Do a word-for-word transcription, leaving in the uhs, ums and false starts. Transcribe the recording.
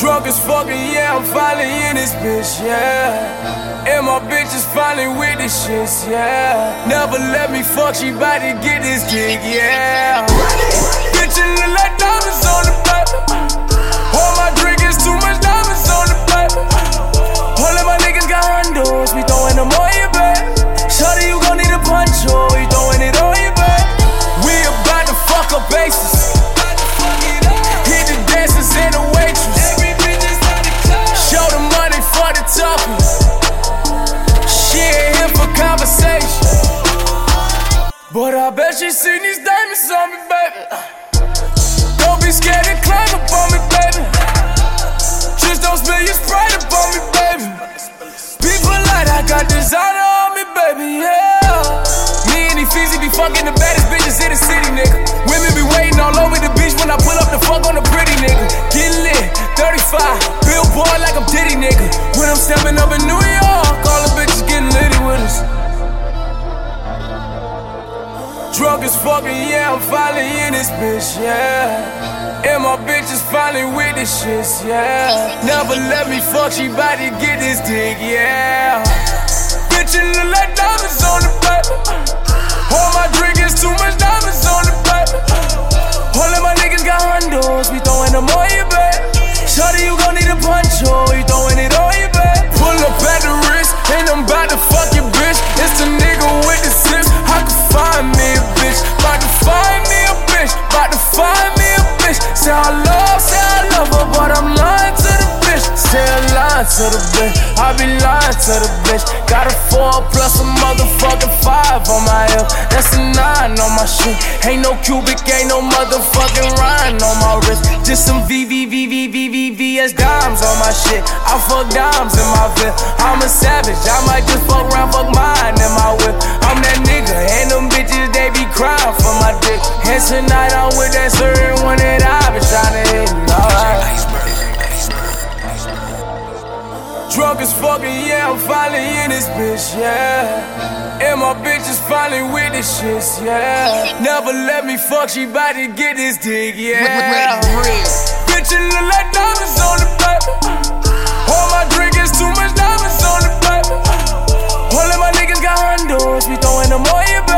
Drunk as fucking, yeah, I'm finally in this bitch, yeah. And my bitch is finally with this shit, yeah. Never let me fuck, she bout to get this dick, yeah. Bitch, it look like diamonds on the paper. All my drink is too much diamonds on the paper. All of my niggas got hondos, we throwing them on your back. Shawty, you gon' need a poncho, we throwing it on your back. We about to fuck up bases. Hit the dancers and the waitress. Show the money for the talking. She ain't here for conversation, but I bet she seen these diamonds on me, baby. Don't be scared to climb up on me, baby. Just don't spill your Sprite up on me, baby. People like I got designer on me, baby, yeah. Me and Ephesi be fucking the baddest bitches in the city, nigga. Women be waiting all over the beach when I pull up the fuck on the pretty nigga. Get lit, thirty-five, billboard like I'm Diddy, nigga. When I'm stepping up in New York, all the bitches getting litty with us. Drunk as fucking, yeah, I'm finally in this bitch, yeah. And my bitch is finally with this shit, yeah. Never let me fuck, she bout to get this dick, yeah. Bitch, it look like diamonds on the paper. All my drink is too much diamonds on the paper. All of my niggas got hondos, we throwing them on your back. Shawty, you gon' need a poncho, you throwing it on your back. Pull up at the wrist, and I'm bout to fuck your bitch. It's the nigga with the zips, I can find me a bitch. Bout to find me a bitch, bout to find me a bitch. Say I love, say I love her, but I'm lying to the bitch. Say I'm lying to the bitch, I be lying to the bitch. Got a four plus a motherfucking five on my hip. That's a nine on my shit. Ain't no cubic, ain't no motherfucking rhyme on my wrist. Just some V V V V V V V S dimes on my shit. I fuck dimes in my whip. I'm a savage, I might just fuck around, fuck mine in my whip. I'm that nigga, and them bitches, they be crying for my dick. And tonight I'm with that certain one that I been tryna hit, alright. Drunk as fucking, yeah, I'm finally in this bitch, yeah. And my bitch is finally with this shit, yeah. Never let me fuck, she bout to get this dick, yeah. Bitch, it look like diamonds on the paper. All my drink is too much diamonds on the paper. All of my niggas got hondos, we throwing them on your back.